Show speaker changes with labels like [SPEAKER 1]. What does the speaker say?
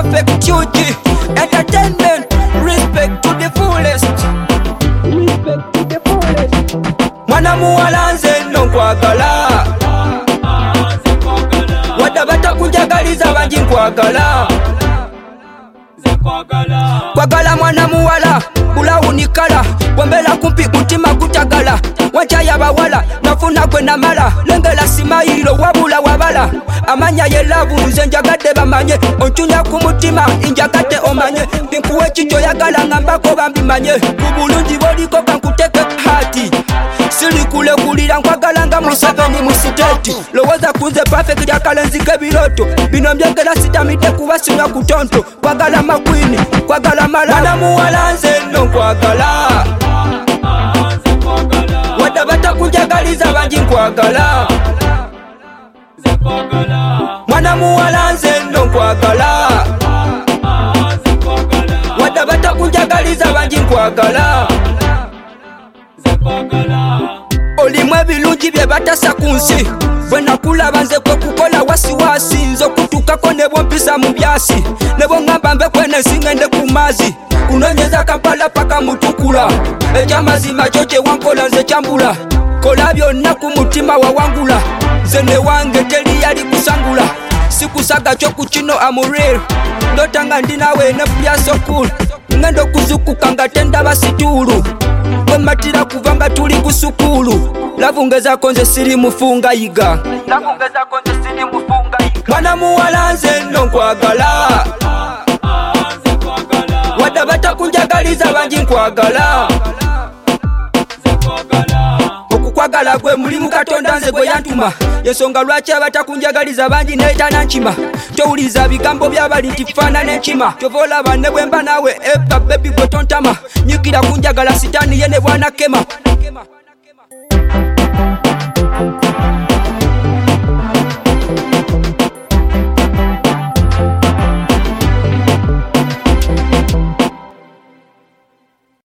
[SPEAKER 1] perfect duty. Entertainment, respect to the fullest. Respect to the fullest. Mwana muwala nze nno nkwagala. Wadde batakunjagaliza bangi nkwagala. Kwagala mwana muwala bulawunikala bwembera kumpi mutima gutagala wacha yabawala nafuna gwe namala lengela simayiro wabula wabala amanya yelavu nze njagadde bamanye ontunya ku mutima injagadde omanye binkuwe kikyo yagala ngambako bambimanye kubulungi boliko kankuteke hati siri kulekulira nkwagala nga museveni mu siteti lowooza kunze perfect yakalenzika ebiroto bino mbyegera sitamidde kuba sinywa ku tonto kwagala makwini kwagala mala mwana muwala nze nno nkwagala wadde batakunjagaliza bangi nkwagala mwana muwala nze nno nkwagala wadde batakunjagaliza bangi nkwagala olimu ebirungi bye batasa ku nsi bwe nakulaba nze kwe kukola wasiwasi nze okutuukako ne bwompisa mu byasi ne bwongamba mbe kwenensi ngende ku maazi kunoonyeza Kampala paka mutukula ekyamazima kyo kye wankola nze kyambula kola byonna ku mutima wawangula nze ne wange teri yali kusangula sikusaga kyo ku kino amuril ndotanga ndinawe ne byasokulu ngenda okuzukuka nga tendaba situulu bwematira kuva nga tuli ku sukulu lavungezako nze siri mufunga yiga mwana muwala nze nno nkwagala wadde batakunjagaliza bangi nkwagala okukwagala gwe mulimu Katonda nze gwe yantuma yensonga lwaki abatakunjagaliza bangi neetana nkima towuliriza bigambo byabali nti faanana enkima kyova olaba ne bwemba naawe eba bebi gwe tontama nyikira kunjagala sitaani ye ne bwanakema